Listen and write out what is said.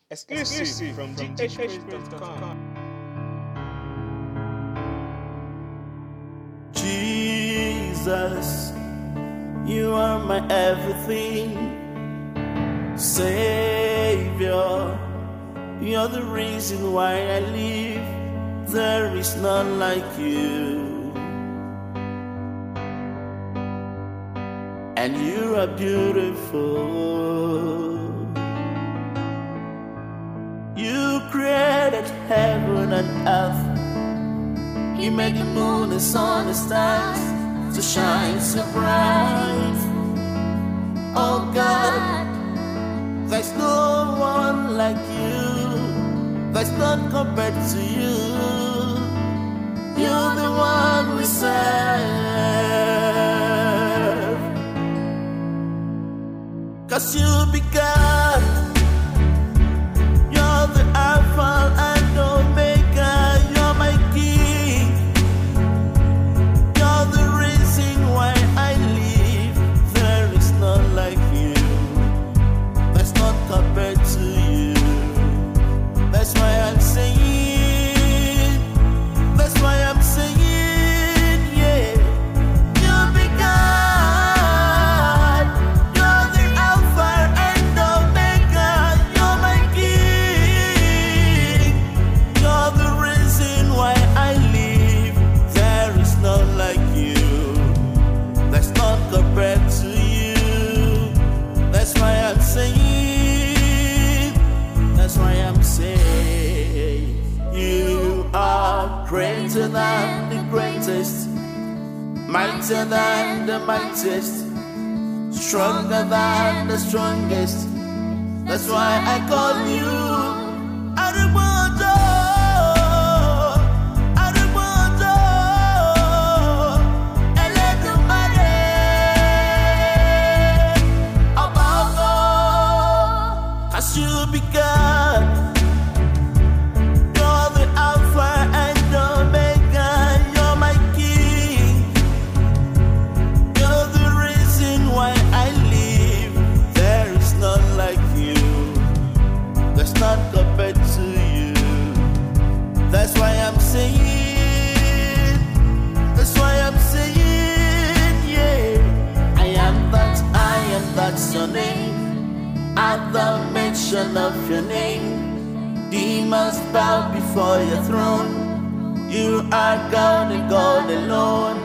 Exclusive from GHH.com. Jesus, you are my everything. Savior, you're the reason why I live. There is none like you. And you are beautiful. You created heaven and earth. You made the moon, the sun, the stars to shine so bright. Oh God, there's no one like you. There's none compared to you. You're the one we serve. 'Cause you began. You're the Alpha and Omega. You're my King. You're the reason why I live. There is none like you. There's none compared to you. That's why I'm saying. That's why I'm saying, yeah. You began. You're the Alpha and Omega. You're my King. You're the reason why I live. There is none like you. There's none compared to you. That's why I'm saying. That's why I'm saying. You are greater than the greatest, mightier than the mightiest, stronger than the strongest. That's why I call you Arubodo, Arubodo, Eledumare, Obago. 'Cause you began. You're the Alpha and Omega. You're my King. You're the reason why I live. There is none like you. There's none compared to you. That's why I'm saying. That's why I'm saying, yeah. I am that's your name. At the mention of your name, demons bow before your throne. You are God and God alone.